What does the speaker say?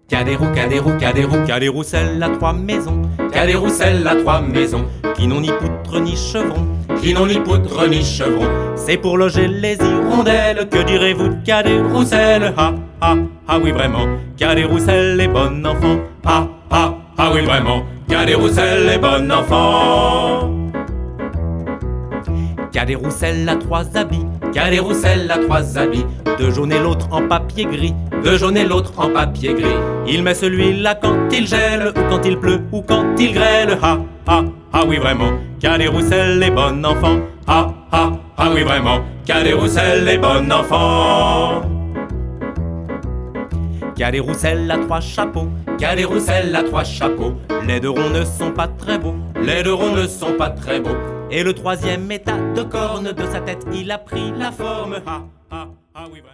Cadet-Roussel a 3 maisons, Cadet-Roussel a 3 maisons, qui n'ont ni poutre ni chevron, qui n'ont ni poutre ni chevron. C'est pour loger les hirondelles, que direz-vous de Cadet-Roussel? Ah, ah, ah oui vraiment, Cadet-Roussel est bon enfant. Ah, ah, ah oui vraiment, Cadet-Roussel est bon enfant. Cadet-Roussel a 3 habits, Cadet-Roussel a 3 habits, 2 jaunes et l'autre en papier gris, 2 jaunes et l'autre en papier gris. Il met celui-là quand il gèle, ou quand il pleut, ou quand il grêle. Ah, ah, ah oui vraiment, Cadet-Roussel est bon enfant. Ah, ah, ah oui vraiment, Cadet-Roussel est bon enfant. Cadet-Roussel a 3 chapeaux, Cadet-Roussel a 3 chapeaux. Les 2 ronds ne sont pas très beaux, les 2 ronds ne sont pas très beaux. Et le 3e est à 2 cornes, de sa tête il a pris la forme. Ah, ah, ah oui.